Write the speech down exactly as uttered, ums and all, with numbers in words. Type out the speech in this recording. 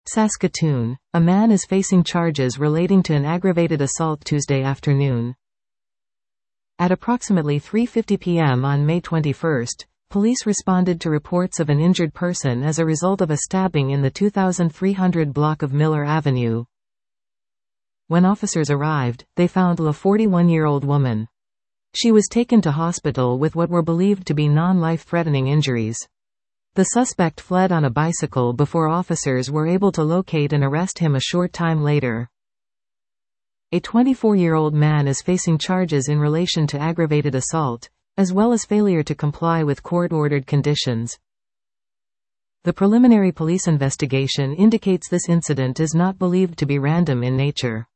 Saskatoon. A man is facing charges relating to an aggravated assault Tuesday afternoon. At approximately three fifty p m on May twenty-first, police responded to reports of an injured person as a result of a stabbing in the two thousand three hundred block of Miller Avenue. When officers arrived, they found a forty-one-year-old woman. She was taken to hospital with what were believed to be non-life-threatening injuries. The suspect fled on a bicycle before officers were able to locate and arrest him a short time later. A twenty-four-year-old man is facing charges in relation to aggravated assault, as well as failure to comply with court-ordered conditions. The preliminary police investigation indicates this incident is not believed to be random in nature.